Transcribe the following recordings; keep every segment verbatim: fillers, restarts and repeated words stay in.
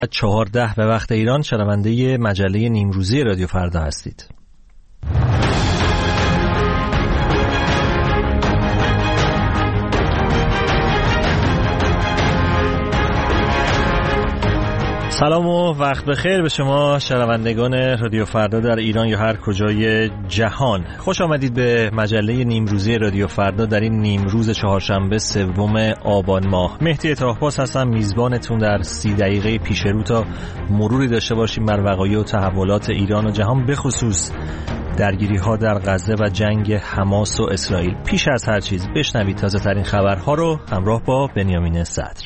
چهارده به وقت ایران شنونده مجله نیمروزی رادیو فردا هستید. سلام و وقت بخیر به شما شنوندگان رادیو فردا در ایران یا هر کجای جهان. خوش آمدید به مجله نیمروزی رادیو فردا در این نیمروز چهارشنبه سوم آبان ماه. مهدی طاهرپاس هستم، میزبانتون در سی دقیقه پیش رو تا مروری داشته باشیم بر وقایع و تحولات ایران و جهان، به خصوص درگیری ها در غزه و جنگ حماس و اسرائیل. پیش از هر چیز بشنوید تازه ترین خبرها رو همراه با بنیامین صدر.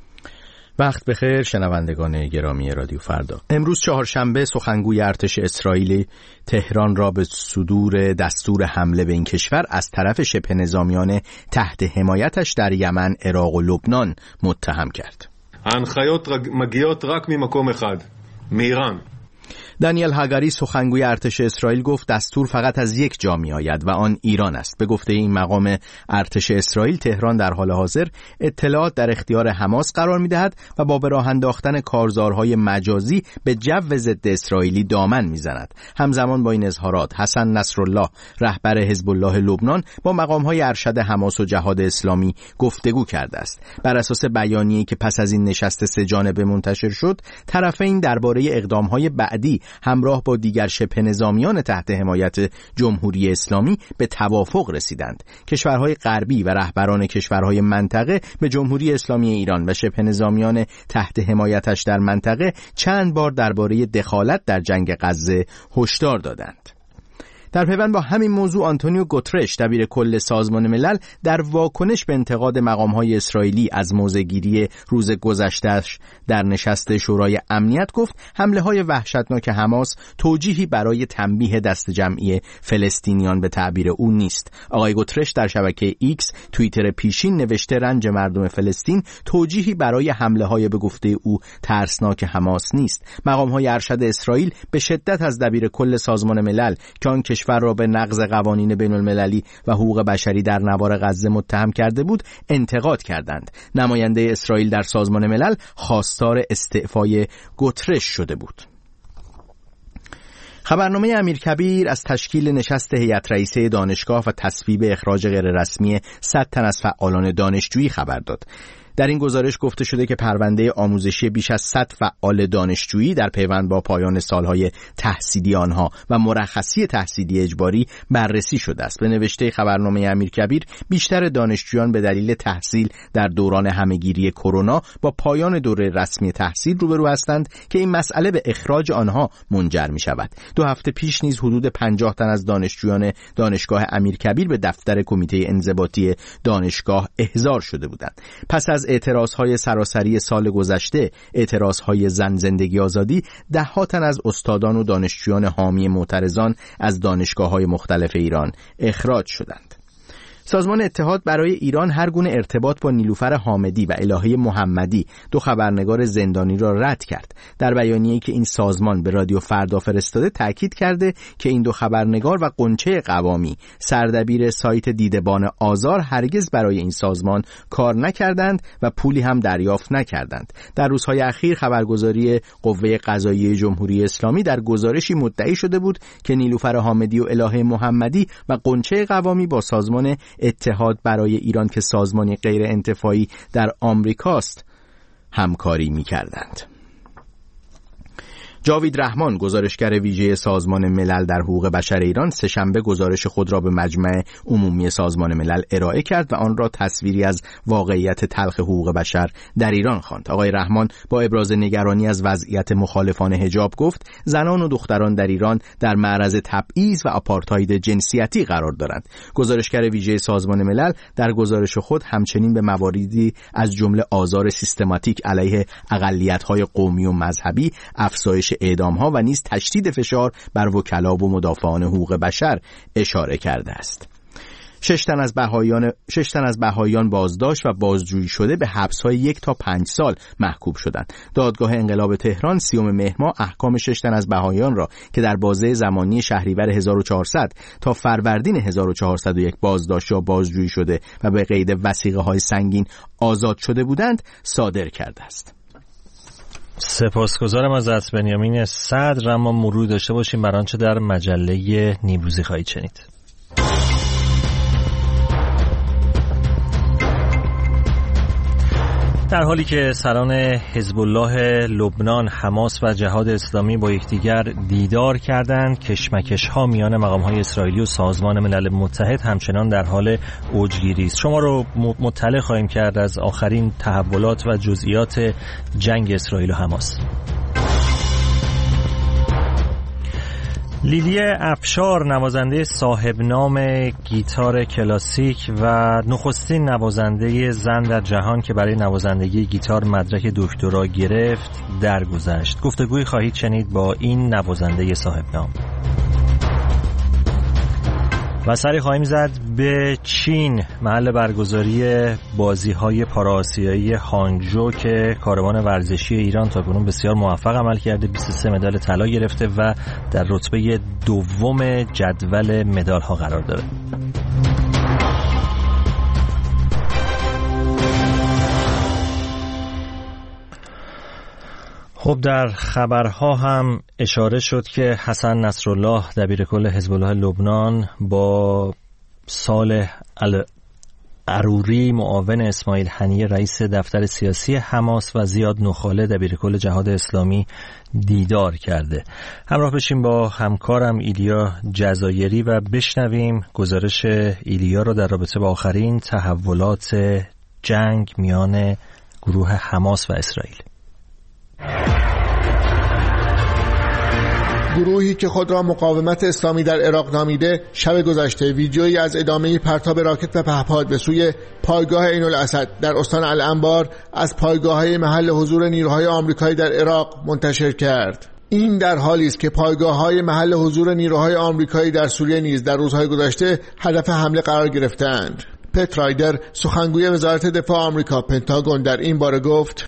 وقت بخیر شنوندگان گرامی رادیو فردا. امروز چهارشنبه سخنگوی ارتش اسرائیل تهران را به صدور دستور حمله به این کشور از طرف شبه نظامیان تحت حمایتش در یمن، عراق و لبنان متهم کرد. ההנחיות מגיעות רק ממקום אחד, מאיראן. دانیل هاگاری سخنگوی ارتش اسرائیل گفت دستور فقط از یک جا می آید و آن ایران است. به گفته این مقام ارتش اسرائیل، تهران در حال حاضر اطلاعات در اختیار حماس قرار می دهد و با به راه انداختن کارزارهای مجازی به جو ضد اسرائیلی دامن می زند. همزمان با این اظهارات حسن نصرالله رهبر حزب الله لبنان با مقامهای ارشد حماس و جهاد اسلامی گفتگو کرده است. بر اساس بیانیه‌ای که پس از این نشست سه جانبه منتشر شد، طرفین درباره اقدامهای بعدی همراه با دیگر شبه نظامیان تحت حمایت جمهوری اسلامی به توافق رسیدند. کشورهای غربی و رهبران کشورهای منطقه به جمهوری اسلامی ایران و شبه نظامیان تحت حمایتش در منطقه چند بار درباره دخالت در جنگ غزه هشدار دادند. در پیوند با همین موضوع آنتونیو گوترش دبیر کل سازمان ملل در واکنش به انتقاد مقام‌های اسرائیلی از موضع‌گیری روز گذشته‌اش در نشست شورای امنیت گفت حمله‌های وحشتناک حماس توجیهی برای تنبیه دست جمعی فلسطینیان به تعبیر او نیست. آقای گوترش در شبکه ایکس توییتر پیشین نوشته رنج مردم فلسطین توجیهی برای حمله‌های به گفته او ترسناک حماس نیست. مقام‌های ارشد اسرائیل به شدت از دبیر کل سازمان ملل که آن کشور را به نقض قوانین بین المللی و حقوق بشری در نوار غزه متهم کرده بود انتقاد کردند. نماینده اسرائیل در سازمان ملل خواستار استعفای گوترش شده بود. خبرنامه امیرکبیر از تشکیل نشست هیئت رئیسه دانشگاه و تصویب اخراج غیررسمی صد تن از فعالان دانشجویی خبر داد. در این گزارش گفته شده که پرونده آموزشی بیش از صد فعال دانشجویی در پیوند با پایان سالهای تحصیلی آنها و مرخصی تحصیلی اجباری بررسی شده است. به نوشته خبرنامه امیرکبیر، بیشتر دانشجویان به دلیل تحصیل در دوران همهگیری کرونا با پایان دوره رسمی تحصیل روبرو هستند که این مسئله به اخراج آنها منجر می شود. دو هفته پیش نیز حدود پنجاه تن از دانشجویان دانشگاه امیرکبیر به دفتر کمیته انضباطی دانشگاه احضار شده بودند. پس از اعتراضهای سراسری سال گذشته، اعتراضهای زن زندگی آزادی، ده ها تن از استادان و دانشجویان حامی معترضان از دانشگاه‌های مختلف ایران اخراج شدند. سازمان اتحاد برای ایران هر گونه ارتباط با نیلوفر حامدی و الهه محمدی، دو خبرنگار زندانی را رد کرد. در بیانیه‌ای که این سازمان به رادیو فردا فرستاده تاکید کرده که این دو خبرنگار و قنچه قوامی، سردبیر سایت دیدبان آزار، هرگز برای این سازمان کار نکردند و پولی هم دریافت نکردند. در روزهای اخیر خبرگزاری قوه قضاییه جمهوری اسلامی در گزارشی مدعی شده بود که نیلوفر حامدی و الهه محمدی و قنچه قوامی با سازمان اتحاد برای ایران که سازمانی غیر انتفاعی در آمریکاست همکاری می‌کردند. جاوید رحمان، گزارشگر ویژه سازمان ملل در حقوق بشر ایران، سه‌شنبه گزارش خود را به مجمع عمومی سازمان ملل ارائه کرد و آن را تصویری از واقعیت تلخ حقوق بشر در ایران خواند. آقای رحمان با ابراز نگرانی از وضعیت مخالفان حجاب گفت زنان و دختران در ایران در معرض تبعیض و آپارتاید جنسیتی قرار دارند. گزارشگر ویژه سازمان ملل در گزارش خود همچنین به مواردی از جمله آزار سیستماتیک علیه اقلیت‌های قومی و مذهبی، افزایش اعدام‌ها و نیز تشدید فشار بر وکلا و مدافعان حقوق بشر اشاره کرده است. شش تن از بهاییان شش تن از بهاییان بازداشت و بازجویی شده به حبس‌های یک تا پنج سال محکوم شدند. دادگاه انقلاب تهران سیوم مهر ماه احکام شش تن از بهاییان را که در بازه زمانی شهریور هزار و چهارصد تا فروردین هزار و چهارصد و یک بازداشت یا بازجویی شده و به قید وثیقه‌های سنگین آزاد شده بودند صادر کرده است. سپاسگزارم ازت بنیامین صدر. اما مرور داشته باشیم بر آنچه در مجله نیمروزی خواهید شنید. در حالی که سران حزب الله لبنان، حماس و جهاد اسلامی با یکدیگر دیدار کردند، کشمکش‌ها میان مقام‌های اسرائیلی و سازمان ملل متحد همچنان در حال اوجگیری است. شما رو مطلع خواهیم کرد از آخرین تحولات و جزئیات جنگ اسرائیل و حماس. لیلی افشار، نوازنده صاحب نام گیتار کلاسیک و نخستین نوازنده زن در جهان که برای نوازندگی گیتار مدرک دکترا گرفت، درگذشت. گفتگوی خواهید شنید با این نوازنده صاحب نام. و سری خواهیم زد به چین، محل برگزاری بازی‌های پارآسیایی هانگجو که کاروان ورزشی ایران تاکنون بسیار موفق عمل کرده، بیست و سه مدال طلا گرفته و در رتبه دوم جدول مدال‌ها قرار داره. خب در خبرها هم اشاره شد که حسن نصرالله دبیرکل حزب الله لبنان با صالح العروری معاون اسماعیل هنیه رئیس دفتر سیاسی حماس و زیاد نخاله دبیرکل جهاد اسلامی دیدار کرده. همراه بشیم با همکارم ایلیا جزایری و بشنویم گزارش ایلیا را در رابطه با آخرین تحولات جنگ میان گروه حماس و اسرائیل. گروهی که خود را مقاومت اسلامی در عراق نامیده، شب گذشته ویدیویی از ادامه پرتاب راکت و پهپاد به سوی پایگاه عین الاسد در استان الانبار از پایگاه‌های محل حضور نیروهای آمریکایی در عراق منتشر کرد. این در حالی است که پایگاه‌های محل حضور نیروهای آمریکایی در سوریه نیز در روزهای گذشته هدف حمله قرار گرفتند. پت رایدر، سخنگوی وزارت دفاع آمریکا پنتاگون، در این باره گفت: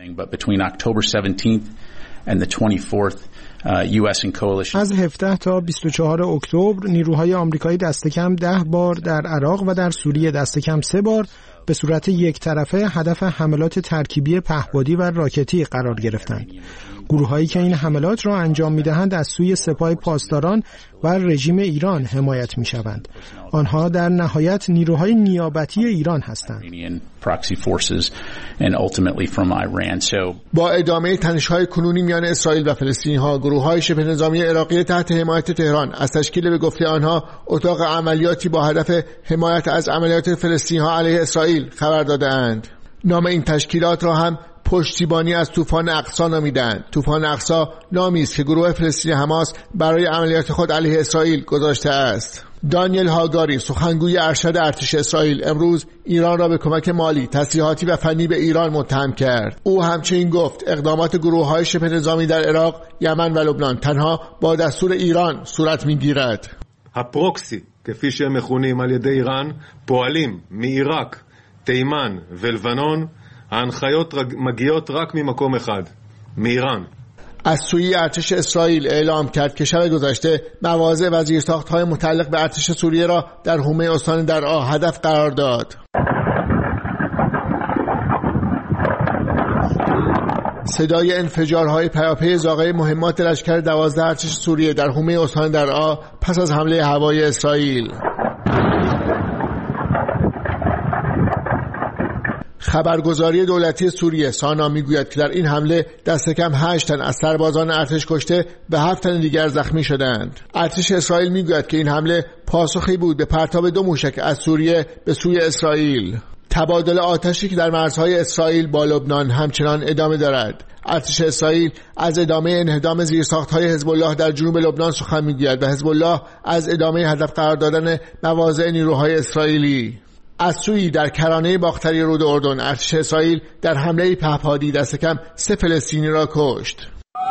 از هفده تا بیست و چهارم اکتبر نیروهای آمریکایی دست کم ده بار در عراق و در سوریه دست کم سه بار به صورت یک طرفه هدف حملات ترکیبی پهپادی و راکتی قرار گرفتند. گروهایی که این حملات را انجام می‌دهند از سوی سپاه پاسداران و رژیم ایران حمایت می‌شوند. آنها در نهایت نیروهای نیابتی ایران هستند. با ادامه تنش‌های کنونی میان اسرائیل و فلسطینی‌ها، گروه‌های شبه نظامی عراقی تحت حمایت تهران از تشکیل به گفته آنها اتاق عملیاتی با هدف حمایت از عملیات فلسطینی‌ها علیه اسرائیل خبر داده‌اند. نام این تشکیلات را هم پشتیبانی از طوفان اقصی نامیدند. طوفان اقصی نامی است که گروه فلسطینی حماس برای عملیات خود علیه اسرائیل گذاشته است. دانیل هاگاری، سخنگوی ارشد ارتش اسرائیل، امروز ایران را به کمک مالی، تسلیحاتی و فنی به ایران متهم کرد. او همچنین گفت اقدامات گروه‌های شبه نظامی در عراق، یمن و لبنان تنها با دستور ایران صورت می‌گیرد. הפרוקסי, כפי שהם מכונים על ידי איראן, פועלים מעיראק, תימן ולבנון. ההנחיות מגיעות רק ממקום אחד, מאיראן. از سوی ارتش اسرائیل اعلام کرد که شب گذشته مواضع و زیرساخت‌های متعلق به ارتش سوریه را در حومه استان درعا هدف قرار داد. صدای انفجارهای پیاپی زاغه مهمات لشکر دوازده ارتش سوریه در حومه استان درعا پس از حمله هوایی اسرائیل. خبرگزاری دولتی سوریه سانا میگوید که در این حمله دست کم هشت تن از سربازان ارتش کشته و هفت تن دیگر زخمی شدند. ارتش اسرائیل میگوید که این حمله پاسخی بود به پرتاب دو موشک از سوریه به سوی اسرائیل. تبادل آتشی که در مرزهای اسرائیل با لبنان همچنان ادامه دارد. ارتش اسرائیل از ادامه انهدام زیرساخت‌های حزب الله در جنوب لبنان سخن میگوید و حزب الله از ادامه هدف قرار دادن مواضع نیروهای اسرائیلی. از سوی در کرانه باختری رود اردن، ارتش اسرائیل در حمله پهپادی دست کم سه فلسطینی را کشت.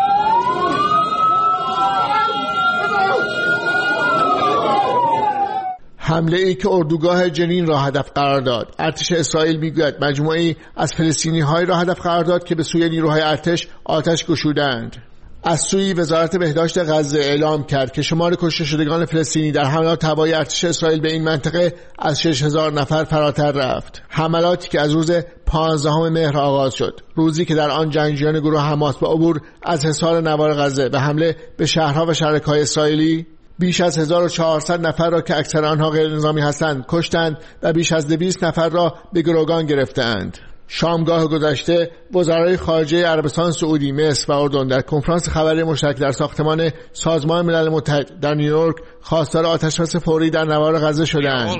حمله ای که اردوگاه جنین را هدف قرار داد. ارتش اسرائیل میگوید مجموعه‌ای از فلسطینی‌های را هدف قرار داد که به سوی نیروهای ارتش آتش گشودند. از سوی وزارت بهداشت غزه اعلام کرد که شمار کشته شدگان فلسطینی در حملات هوایی ارتش اسرائیل به این منطقه از شش هزار نفر فراتر رفت. حملاتی که از روز پانزدهم مهر آغاز شد، روزی که در آن جنگجویان گروه حماس با عبور از حصار نوار غزه و حمله به شهرها و شهرک‌های اسرائیلی بیش از هزار و چهارصد نفر را که اکثر آنها غیر نظامی هستند کشتند و بیش از دویست نفر را به گروگان گرفتند. شامگاه گذشته وزرای خارجه عربستان سعودی، مصر و اردن در کنفرانس خبری مشترک در ساختمان سازمان ملل متحد در نیویورک خواستار آتشبس فوری در نوار غزه شدند.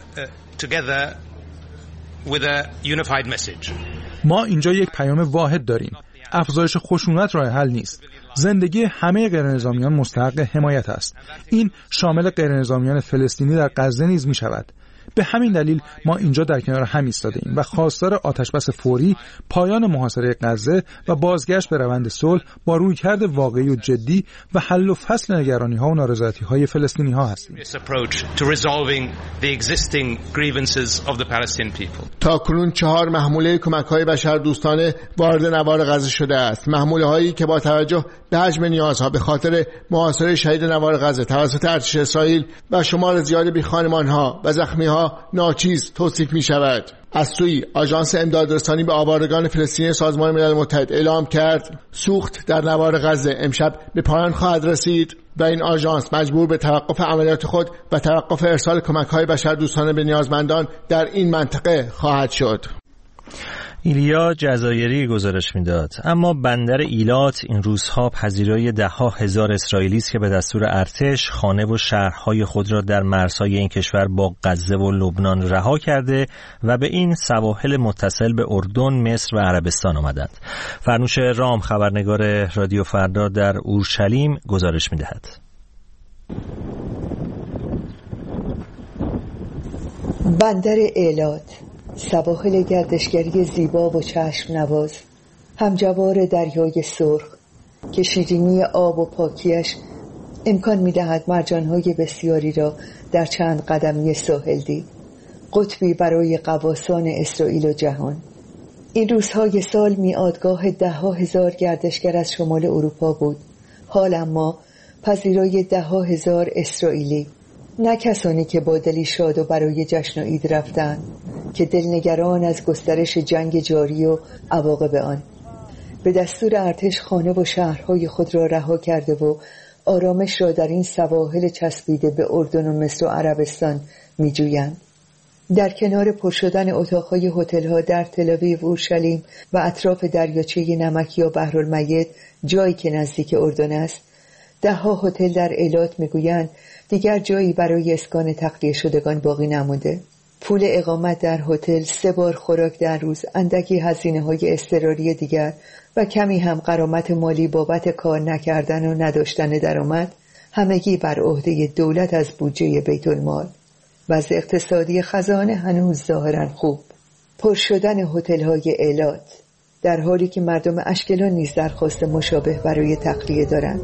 ما اینجا یک پیام واحد داریم. افزایش خشونت راه حل نیست. زندگی همه غیرنظامیان مستحق حمایت است. این شامل غیرنظامیان فلسطینی در غزه نیز می شود. به همین دلیل ما اینجا در کنار هم ایستاده ایم و خواستار آتشبس فوری، پایان محاصره غزه و بازگشت به روند صلح با رویکرد واقعی و جدی و حل و فصل نگرانی‌ها و نارضایتی‌های فلسطینی‌ها هستیم. تاکنون چهار محموله کمک‌های بشردوستانه وارد نوار غزه شده است. محموله‌هایی که با توجه به حجم نیازها به خاطر محاصره شدید نوار غزه توسط ارتش اسرائیل و شمار زیاد بیخانمان‌ها و زخمی‌ها ناچیز توصیف می شود. از سوی آژانس امدادرسانی به آوارگان فلسطینی سازمان ملل متحد اعلام کرد سوخت در نوار غزه امشب به پایان خواهد رسید و این آژانس مجبور به توقف عملیات خود و توقف ارسال کمک‌های بشردوستانه به نیازمندان در این منطقه خواهد شد. ایلیا جزایری گزارش میداد. اما بندر ایلات این روزها پذیرای ده ها هزار اسرائیلی است که به دستور ارتش خانه و شهرهای خود را در مرزهای این کشور با غزه و لبنان رها کرده و به این سواحل متصل به اردن، مصر و عربستان آمدند. فرنوش رام خبرنگار رادیو فردا در اورشلیم گزارش میدهد. بندر ایلات، سواحل گردشگری زیبا و چشم نواز، همجوار دریای سرخ که شیرینی آب و پاکیش امکان می‌دهد مرجان‌های بسیاری را در چند قدمی ساحل دید. قطبی برای غواصان اسرائیل و جهان. این روزهای سال میادگاه ده ها هزار گردشگر از شمال اروپا بود. حال اما پذیرای ده ها هزار اسرائیلی، نه کسانی که با دلی شاد و برای جشن و عید رفتند، که دلنگران از گسترش جنگ جاری و عواقب آن. به دستور ارتش خانه و شهرهای خود را رها کرده و آرامش را در این سواحل چسبیده به اردن و مصر و عربستان می جویند. در کنار پر شدن اتاقهای هتل‌ها در تل‌آویو، اورشلیم و اطراف دریاچه نمک یا بحرالمیت، جایی که نزدیک اردن است، ده ها هتل در ایلات میگویند دیگر جایی برای اسکان تخلیه شدگان باقی نمونده. پول اقامت در هتل، سه بار خوراک در روز، اندکی هزینه‌های اضطراری دیگر و کمی هم غرامت مالی بابت کار نکردن و نداشتن درآمد، همگی بر عهده دولت از بودجه بیت المال. وضع اقتصادی خزانه هنوز ظاهراً خوب. پر شدن هتل‌های ایلات در حالی که مردم اشکلان نیز درخواست مشابه برای تخلیه دارند.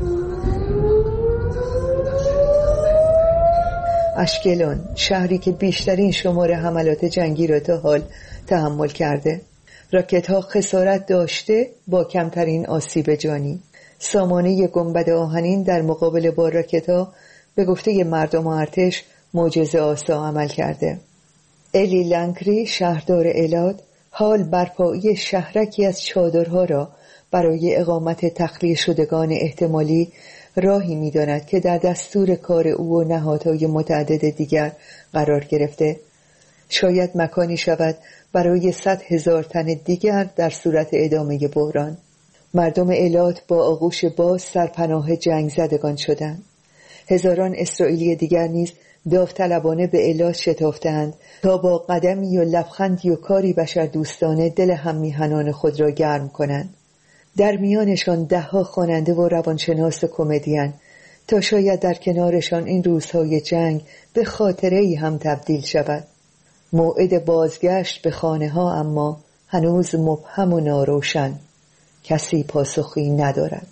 اشکلان، شهری که بیشترین شمار حملات جنگی را تا حال تحمل کرده، راکت‌ها خسارت داشته با کمترین آسیب جانی. سامانه گنبد آهنین در مقابل با راکت‌ها به گفته مردم و ارتش معجزه آسا عمل کرده. الی لنکری، شهردار ایلات، حال برپایی شهرکی از چادرها را برای اقامت تخلیه شدگان احتمالی راهی می‌داند که در دستور کار او و نهادهای متعدد دیگر قرار گرفته. شاید مکانی شود برای صد هزار تن دیگر در صورت ادامه بحران. مردم ایلات با آغوش باز سرپناه جنگ زدگان شدند. هزاران اسرائیلی دیگر نیز داوطلبانه به ایلات شتافتند تا با قدمی و لبخندی و کاری بشردوستانه دل هم میهنان خود را گرم کنند. در میانشان ده ها خواننده و روانشناس کمدین تا شاید در کنارشان این روزهای جنگ به خاطره‌ای هم تبدیل شود. موعد بازگشت به خانه ها اما هنوز مبهم و ناروشن. کسی پاسخی ندارد.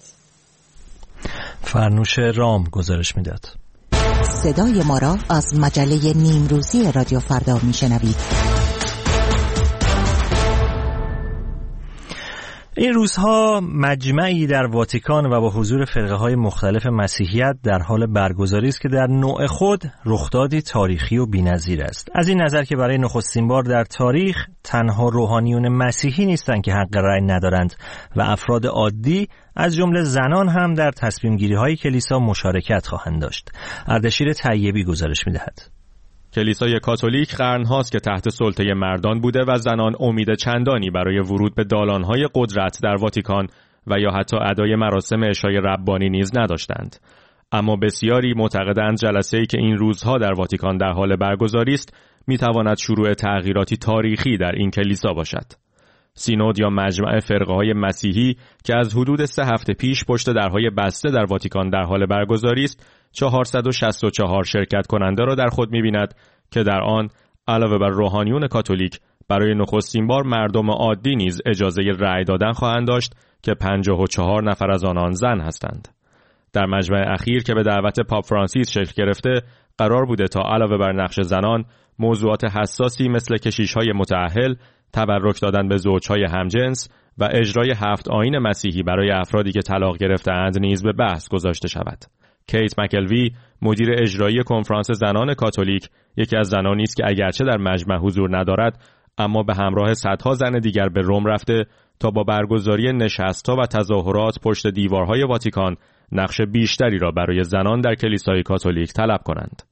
فرنوش رام گزارش میداد. صدای ما را از مجله نیمروزی رادیو فردا میشنوید. این روزها مجمعی در واتیکان و با حضور فرقه‌های مختلف مسیحیت در حال برگزاری است که در نوع خود رخدادی تاریخی و بی‌نظیر است. از این نظر که برای نخستین بار در تاریخ تنها روحانیون مسیحی نیستند که حق رأی ندارند و افراد عادی از جمله زنان هم در تصمیم‌گیری‌های کلیسا مشارکت خواهند داشت. اردشیر طیبی گزارش می‌دهد. کلیسای کاتولیک قرن‌هاست که تحت سلطه مردان بوده و زنان امید چندانی برای ورود به دالان‌های قدرت در واتیکان و یا حتی ادای مراسم عشای ربانی نیز نداشتند. اما بسیاری معتقدند جلسه‌ای که این روزها در واتیکان در حال برگزاری است می‌تواند شروع تغییراتی تاریخی در این کلیسا باشد. سینود یا مجمع فرقه‌های مسیحی که از حدود سه هفته پیش پشت درهای بسته در واتیکان در حال برگزاری است، چهارصد و شصت و چهار شرکت کننده را در خود می‌بیند که در آن علاوه بر روحانیون کاتولیک برای نخستین بار مردم عادی نیز اجازه رأی دادن خواهند داشت که پنجاه و چهار نفر از آنان زن هستند. در مجمع اخیر که به دعوت پاپ فرانسیس شکل گرفته، قرار بوده تا علاوه بر نقش زنان، موضوعات حساسی مثل کشیش‌های متأهل، تبرک دادن به زوجهای همجنس و اجرای هفت آیین مسیحی برای افرادی که طلاق گرفته‌اند نیز به بحث گذاشته شود. کیت مکلوی، مدیر اجرایی کنفرانس زنان کاتولیک، یکی از زنانی است که اگرچه در مجمع حضور ندارد، اما به همراه صدها زن دیگر به روم رفته تا با برگزاری نشست‌ها و تظاهرات پشت دیوارهای واتیکان نقش بیشتری را برای زنان در کلیسای کاتولیک طلب کنند.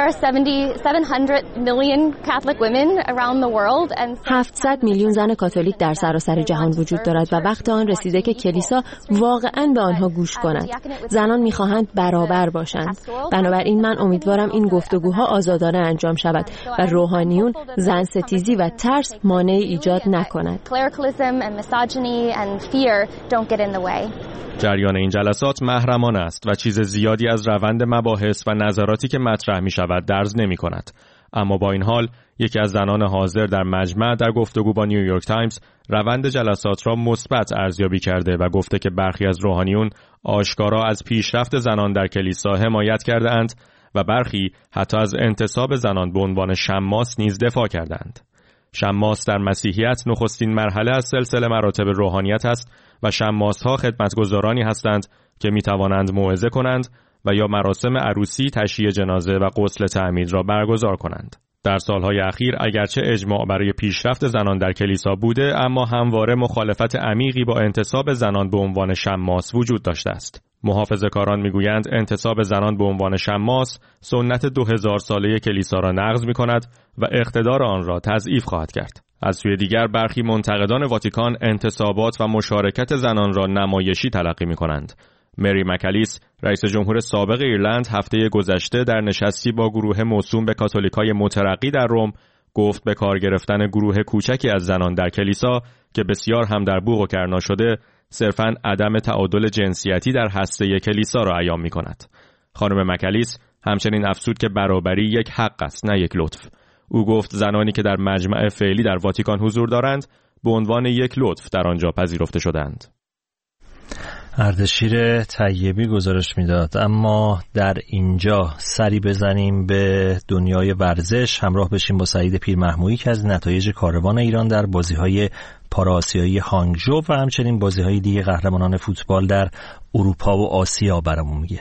هفتصد میلیون زن کاتولیک در سراسر جهان وجود دارد و وقت آن رسیده که کلیسا واقعاً به آنها گوش کند. زنان می‌خواهند برابر باشند. بنابراین من امیدوارم این گفتگوها آزادانه انجام شود و روحانیون زن ستیزی و ترس مانعی ایجاد نکند. جریان این جلسات محرمانه است و چیز زیادی از روند مباحث و نظراتی که مطرح می شود درز نمی کند. اما با این حال یکی از زنان حاضر در مجمع در گفتگو با نیویورک تایمز روند جلسات را مثبت ارزیابی کرده و گفته که برخی از روحانیون آشکارا از پیشرفت زنان در کلیسا حمایت کرده اند و برخی حتی از انتصاب زنان به عنوان شماس نیز دفاع کردند. شماس در مسیحیت نخستین مرحله از سلسله مراتب روحانیت است و شماس‌ها خدمتگزارانی هستند که می‌توانند موعظه کنند و یا مراسم عروسی، تشییع جنازه و غسل تعمید را برگزار کنند. در سالهای اخیر اگرچه اجماع برای پیشرفت زنان در کلیسا بوده، اما همواره مخالفت عمیقی با انتصاب زنان به عنوان شماس وجود داشته است. محافظه‌کاران می‌گویند انتصاب زنان به عنوان شماس سنت دو هزار ساله کلیسا را نقض می‌کند و اقتدار آن را تضعیف خواهد کرد. از سوی دیگر برخی منتقدان واتیکان انتصابات و مشارکت زنان را نمایشی تلقی می‌کنند. مری مکالیس، رئیس جمهور سابق ایرلند، هفته گذشته در نشستی با گروه موسوم به کاتولیکای مترقی در روم گفت به کار گرفتن گروه کوچکی از زنان در کلیسا که بسیار هم در بوق و کرنا شده، صرفاً عدم تعادل جنسیتی در هسته کلیسا را عیان می‌کند. خانم مکالیس همچنین افزود که برابری یک حق است نه یک لطف. او گفت زنانی که در مجمع فعلی در واتیکان حضور دارند به عنوان یک لطف در آنجا پذیرفته شدند. اردشیر طیبی گزارش میداد. اما در اینجا سری بزنیم به دنیای ورزش، همراه بشیم با سعید پیرمحمودی که از نتایج کاروان ایران در بازی‌های پارآسیایی هانگژو و همچنین بازی‌های دیگه قهرمانان فوتبال در اروپا و آسیا برامون میگه.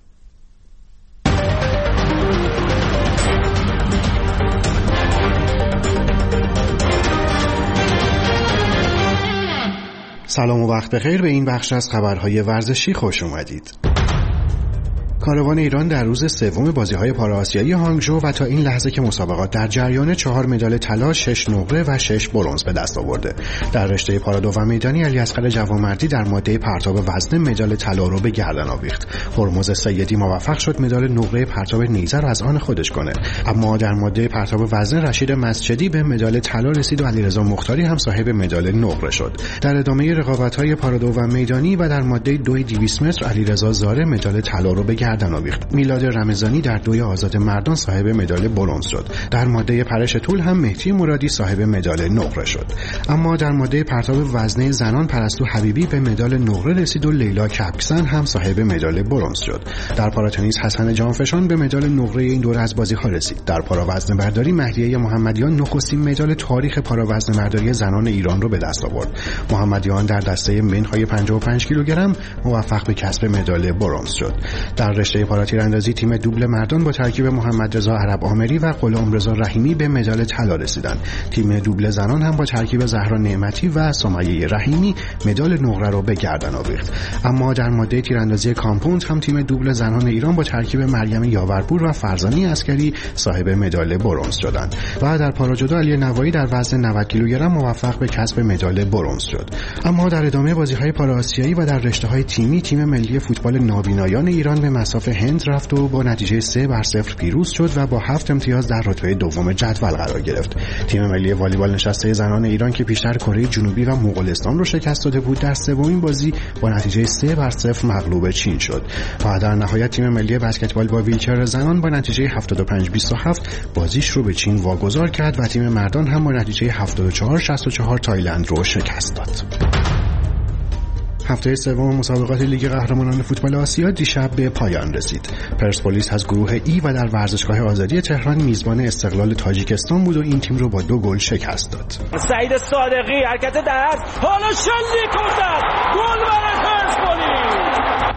سلام و وقت بخیر، به این بخش از خبرهای ورزشی خوش اومدید. کاروان ایران در روز سوم بازی‌های پارآسیایی هانگژو و تا این لحظه که مسابقات در جریان چهار مدال طلا، شش نقره و شش برنز به دست آورده. در رشته پارادو و میدانی علیاصغر جوانمردی در ماده پرتاب وزنه مدال طلا رو به گردن آویخت. هرمز سیدی موفق شد مدال نقره پرتاب نیزه رو از آن خودش کنه. اما در ماده پرتاب وزنه رشید مسجدی به مدال طلا رسید و علیرضا مختاری هم صاحب مدال نقره شد. در ادامه رقابت‌های پارادو و میدانی و در ماده دو دویست متر علیرضا زاره مدال طلا رو به گردن آویخت. میلاد رمضانی در دوی آزاد مردان صاحب مدال برنز شد. در ماده پرش طول هم مهدی مرادی صاحب مدال نقره شد. اما در ماده پرتاب وزنه زنان پرستو حبیبی به مدال نقره رسید و لیلا کپکسن هم صاحب مدال برنز شد. در پاراتنیس حسن جانفشان به مدال نقره این دوره از بازی‌ها رسید. در پاراوزن برداری مهدیه محمدیان نخستین مدال تاریخ پاراوزن برداری زنان ایران رو به دست آورد. محمدیان در دسته منهای پنجاه و پنج کیلوگرم موفق به کسب مدال برنز شد. در رشته پاراتیراندازی تیم دوبل مردان با ترکیب محمد رضا عرب آمری و غلام رضا رحیمی به مدال طلا رسیدند. تیم دوبل زنان هم با ترکیب زهرا نعمتی و سمیه رحیمی مدال نقره رو به گردن آویخت. اما در ماده تیراندازی کامپوند هم تیم دوبل زنان ایران با ترکیب مریم یاورپور و فرزانه عسکری صاحب مدال برنز شدند. و در پاراجودو علی نوایی در وزن نود کیلوگرم موفق به کسب مدال برنز شد. اما در ادامه بازی‌های پارآسیایی و در رشته‌های تیمی تیم ملی فوتبال نابینایان ایران به مصاف هند رفت و با نتیجه سه بر صفر پیروز شد و با هفت امتیاز در رتبه دوم جدول قرار گرفت. تیم ملی والیبال نشسته زنان ایران که پیشتر کره جنوبی و مغولستان رو شکست داده بود در سومین بازی با نتیجه سه بر صفر مغلوب چین شد. و در نهایت تیم ملی بسکتبال با ویلچر زنان با نتیجه هفتاد و پنج بیست و هفت بازیش رو به چین واگذار کرد و تیم مردان هم با نتیجه هفتاد و چهار شصت و چهار تایلند رو شکست داد. هفته سوم مسابقات لیگ قهرمانان فوتبال آسیا دیشب به پایان رسید. پرسپولیس از گروه ای و در ورزشگاه آزادی تهران میزبان استقلال تاجیکستان بود و این تیم رو با دو گل شکست داد. سعید صادقی حرکت دست حالا شلیک کرد. گل برای پرسپولیس.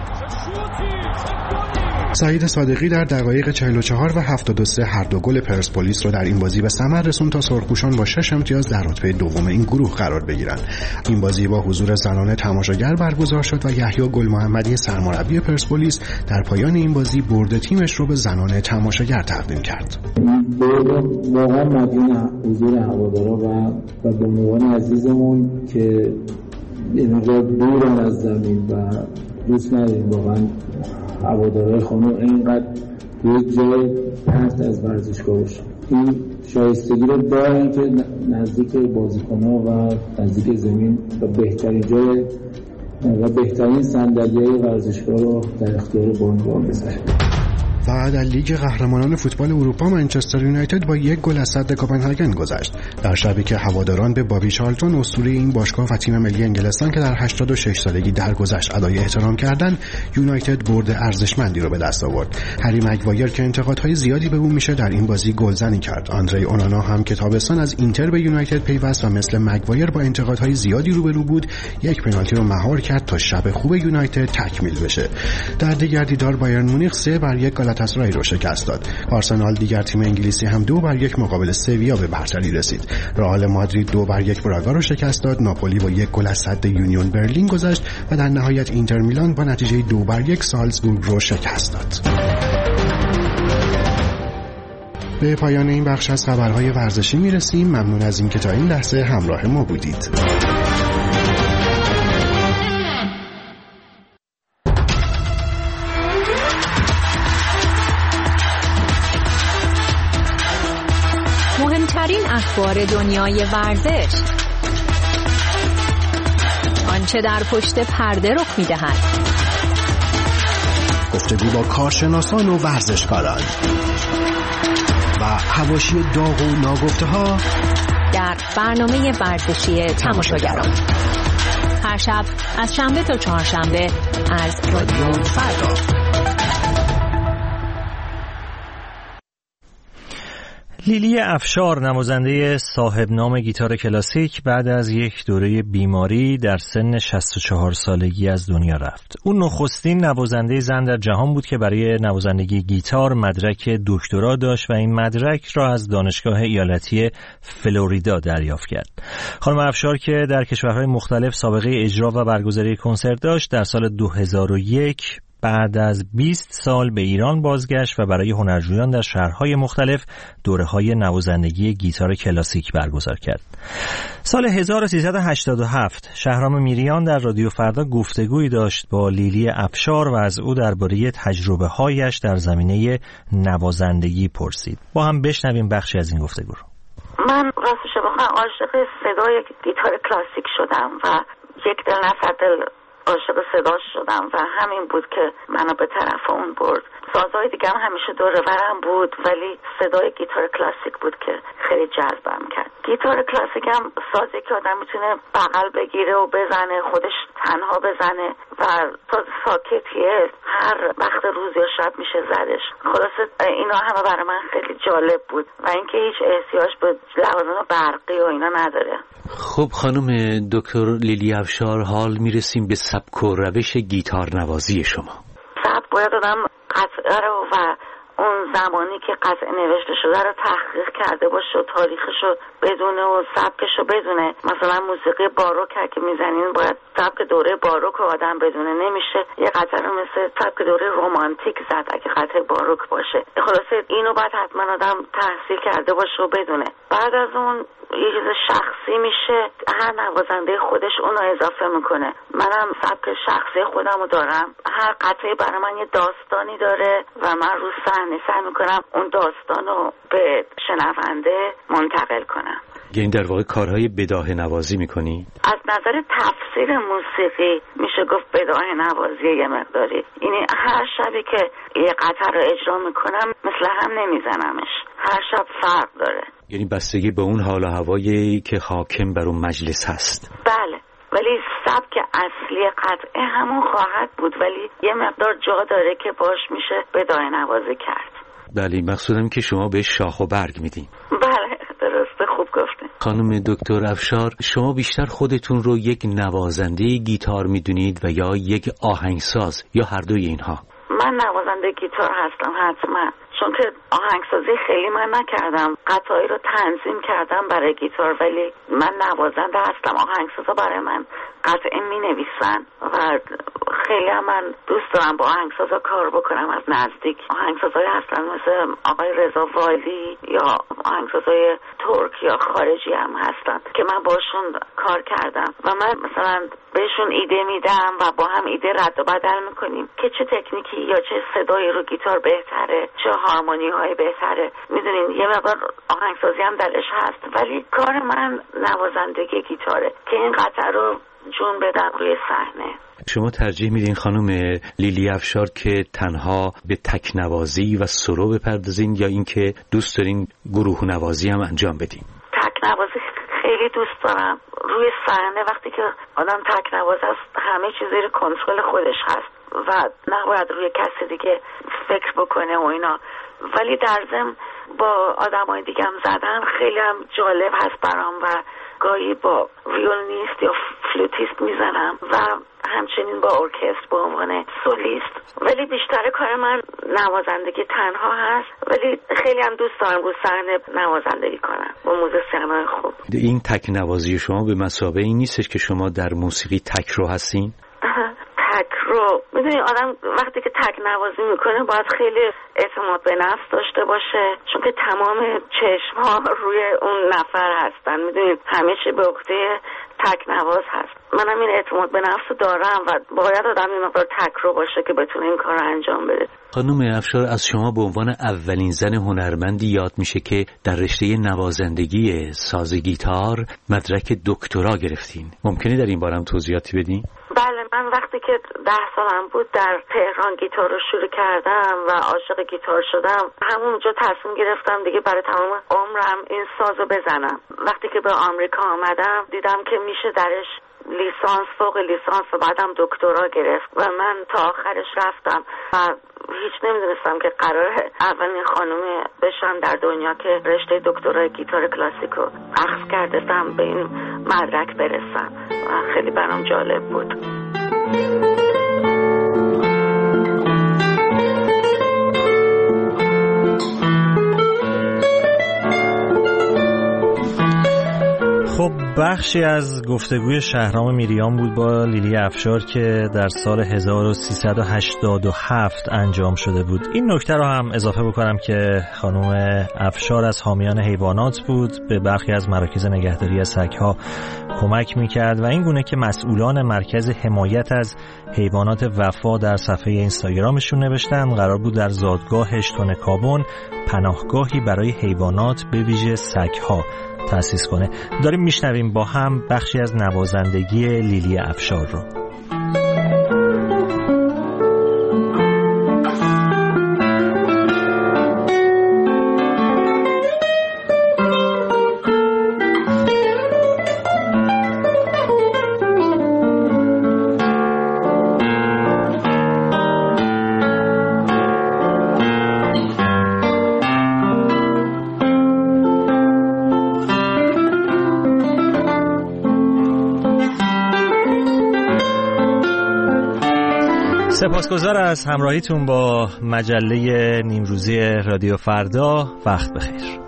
سعید صادقی در دقایق چهل و چهار و هفتاد و سه هر دو گل پرسپولیس رو در این بازی به ثمر رسوند تا سرخپوشان با شش امتیاز در رتبه دوم این گروه قرار بگیرند. این بازی با حضور زنان تماشاگر برگزار شد و یحیی گل محمدی سرمربی پرسپولیس در پایان این بازی برد تیمش رو به زنان تماشاگر تقدیم کرد. برد واقعا مدیون حضور هوادارا و و بانوان عزیزمون که این مقدار دورن از زمین و دوست نداریم واقعا هوادارهای خانم اینقدر روی جای پرت از ورزشگاه باشن. این شایستگی رو دارن که نزدیک بازیکن‌ها و نزدیک زمین و بهترین جای و بهترین صندلی‌های ورزشگاه رو در اختیار بانوان بذارن. و در لیگ قهرمانان فوتبال اروپا منچستر یونایتد با یک گل از صد کوپنهاگن گذشت. در شبی که هواداران به بابی چارلتون اسطوره این باشگاه و تیم ملی انگلستان که در هشتاد و شش سالگی درگذشت ادای احترام کردند، یونایتد برد ارزشمندی رو به دست آورد. هری مگوایر که انتقادهای زیادی به او میشه در این بازی گلزنی کرد. آندری اونانا هم که تابستان از اینتر به یونایتد پیوست و مثل مگوایر با انتقادهای زیادی روبرو بود، یک پنالتی رو مهار کرد تا شب خوب یونایتد تکمیل بشه. در دیگر دیدار بایرن مونیخ سه بر یک گالاتاسرای رو شکست داد. آرسنال دیگر تیم انگلیسی هم دو بر یک مقابل سویا به برتری رسید. رئال مادرید دو بر یک براگا رو شکست داد. ناپولی با یک گل از صد یونیون برلین گذشت و در نهایت اینتر میلان با نتیجه دو بر یک سالزبورگ رو شکست داد. به پایان این بخش از خبرهای ورزشی میرسیم. ممنون از اینکه تا این لحظه همراه ما بودید. مهمترین اخبار دنیای ورزش، آنچه در پشت پرده رخ می‌دهد، گفتگو با کارشناسان و ورزشکاران و حواشی داغ و ناگفته‌ها در برنامه ورزشی تماشاگران، هر شب از شنبه تا چهارشنبه از رادیو فردا. لیلی افشار، نوازنده صاحب نام گیتار کلاسیک، بعد از یک دوره بیماری در سن شصت و چهار سالگی از دنیا رفت. او نخستین نوازنده زن در جهان بود که برای نوازندگی گیتار مدرک دکترا داشت و این مدرک را از دانشگاه ایالتی فلوریدا دریافت کرد. خانم افشار که در کشورهای مختلف سابقه اجرا و برگزاری کنسرت داشت، در سال دو هزار و یک بعد از بیست سال به ایران بازگشت و برای هنرجویان در شهرهای مختلف دوره‌های نوازندگی گیتار کلاسیک برگزار کرد. سال هزار و سیصد و هشتاد و هفت شهرام میریان در رادیو فردا گفتگویی داشت با لیلی افشار و از او درباره تجربه‌هایش در زمینه نوازندگی پرسید. با هم بشنویم بخشی از این گفتگو رو. من راستش بخوام عاشق صدای گیتار کلاسیک شدم و یک دل نصد دل عاشق صداش شدم و همین بود که منو به طرف اون برد. سازهای دیگه هم همیشه دور برم بود ولی صدای گیتار کلاسیک بود که خیلی جذبم کرد. گیتار کلاسیک هم سازی که آدم میتونه بغل بگیره و بزنه، خودش تنها بزنه و ساز ساکتیه، هر وقت روز یا شب میشه زدش. خلاصه اینا همه برای من خیلی جالب بود و اینکه هیچ احتیاج به لوازم برقی و اینا نداره. خب خانم دکتر لیلی افشار، حال میرسیم به سبک و روش گیتار نوازی شما. سبک باید آدم قطعه رو و اون زمانی که قطعه نوشته شده رو تحقیق کرده باشه و تاریخش رو بدونه و سبکش رو بدونه. مثلا موسیقی باروک که میزنین باید سبک دوره باروک رو آدم بدونه، نمیشه یه قطعه رو مثل سبک دوره رومانتیک زد اگه قطعه باروک باشه. خلاصه اینو باید حتما آدم تحصیل کرده باشه و بدونه. بعد از اون یه چیز شخصی میشه، هر نوازنده خودش اونو اضافه میکنه. منم سبک شخصی خودمو دارم، هر قطعه برای من یه داستانی داره و من رو صحنه سعی میکنم اون داستانو به شنونده منتقل کنم. یعنی در واقع کارهای بداهه نوازی میکنی؟ از نظر تفسیر موسیقی میشه گفت بداهه نوازی یه مقداری. یعنی هر شبی که یه قطعه رو اجرا میکنم مثل هم نمیزنمش، هر شب فرق داره. یعنی بستگی به اون حال و هوایی که حاکم بر اون مجلس هست. بله، ولی سبک اصلی قطعه همون خواهد بود ولی یه مقدار جا داره که باش میشه بداهه نوازی کرد. بله، مقصودم که شما به شاخ و برگ میدین. بله درسته، خوب گفتین. خانم دکتر افشار، شما بیشتر خودتون رو یک نوازنده گیتار میدونید و یا یک آهنگساز یا هر دوی اینها؟ من نوازنده گیتار هستم حتما، چون که آهنگسازی خیلی من نکردم، قطعه‌ای رو تنظیم کردم برای گیتار ولی من نوازنده هستم. آهنگسازا برای من قطعه می نویسن و خیلی هم من دوست دارم با آهنگسازا کار بکنم از نزدیک. آهنگسازایی هستن مثل آقای رضا والی یا آهنگسازای ترک یا خارجی هم هستن که من باشون کار کردم و من مثلا بهشون ایده میدم و با هم ایده رد و بدل میکنیم که چه تکنیکی یا چه صدایی رو گیتار بهتره، چه هارمونی های بهتره. میدونین یه مقدار آهنگسازی هم درش هست ولی کار من نوازندگی گیتاره که این قطعه رو جون بدم روی صحنه. شما ترجیح میدین خانم لیلی افشار که تنها به تک نوازی و سولو بپردازین یا اینکه دوست دارین گروه نوازی هم انجام بدین؟ تک نوازی خیلی دوست دارم. روی صحنه وقتی که آدم تک نواز است همه چیز زیر کنترل خودش هست و نباید روی کسی دیگه فکر بکنه و اینا، ولی در ضمن با آدمای دیگه هم زدن خیلی هم جالب هست برام و گاهی با ویولنیست یا فلوتیست میزنم و همچنین با ارکستر به عنوان سولیست، ولی بیشتر کار من نوازندگی تنها هست ولی خیلی هم دوست دارم رو صحنه نوازندگی کنم با موزیسینای خوب. این تک نوازی شما به مثابه این نیستش که شما در موسیقی تک رو هستین؟ تک رو میدونی آدم وقتی که تک نوازی میکنه باید خیلی اعتماد به نفس داشته باشه چون که تمام چشم ها روی اون نفر هستن. میدونید همه چی به عهده تک نواز هست. منم این اعتماد به نفس دارم و باید آدم این مقدار تک رو باشه که بتونه این کار رو انجام بده. خانم افشار، از شما به عنوان اولین زن هنرمندی یاد میشه که در رشته نوازندگی ساز گیتار مدرک دکترا گرفتین. ممکنه در این بارم توضیحاتی بدین؟ بله، من وقتی که ده سالم بود در تهران گیتار رو شروع کردم و عاشق گیتار شدم. همونجا تصمیم گرفتم دیگه برای تمام عمرم این سازو بزنم. وقتی که به آمریکا آمدم دیدم که میشه درش لیسانس، فوق لیسانس و بعدم دکترا گرفت و من تا آخرش رفتم و هیچ نمیدونستم که قراره اولین خانم بشم در دنیا که رشته دکترای گیتار کلاسیکو اخذ کردم به این مدرک برسم و خیلی برام جالب بود. خب بخشی از گفتگوی شهرام میریان بود با لیلی افشار که در سال هزار و سیصد و هشتاد و هفت انجام شده بود. این نکته رو هم اضافه بکنم که خانم افشار از حامیان حیوانات بود، به برخی از مراکز نگهداری سگ‌ها کمک میکرد و این گونه که مسئولان مرکز حمایت از حیوانات وفا در صفحه اینستاگرامشون نوشتن قرار بود در زادگاه هشتون کابون پناهگاهی برای حیوانات به ویژه سگ‌ها تأسیس کنه. داریم میشنویم با هم بخشی از نوازندگی لیلی افشار رو. سپاسگزار از همراهیتون با مجله نیمروزی رادیو فردا. وقت بخیر.